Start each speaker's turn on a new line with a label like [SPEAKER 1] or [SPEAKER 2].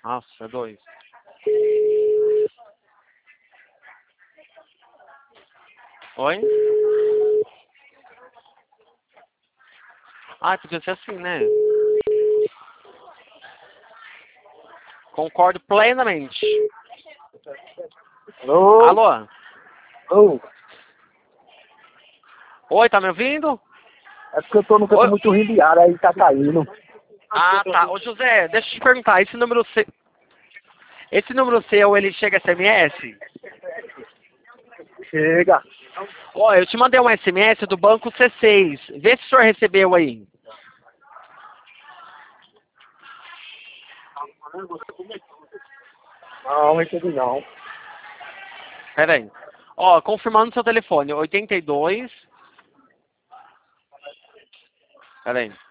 [SPEAKER 1] Nossa, é 2. Oi? Ah, podia ser assim, né? Concordo plenamente.
[SPEAKER 2] Alô?
[SPEAKER 1] Alô?
[SPEAKER 2] Alô?
[SPEAKER 1] Oi, tá me ouvindo?
[SPEAKER 2] É porque eu tô no canto
[SPEAKER 1] Oi?
[SPEAKER 2] muito ruim de ar, aí tá caindo.
[SPEAKER 1] Ah, tá. Ô, José, deixa eu te perguntar. Esse número seu, ele chega SMS?
[SPEAKER 2] Chega.
[SPEAKER 1] Ó, eu te mandei um SMS do banco C6. Vê se o senhor recebeu aí.
[SPEAKER 2] Não, recebi não.
[SPEAKER 1] Pera aí. Ó, confirmando seu telefone. 82. Pera aí.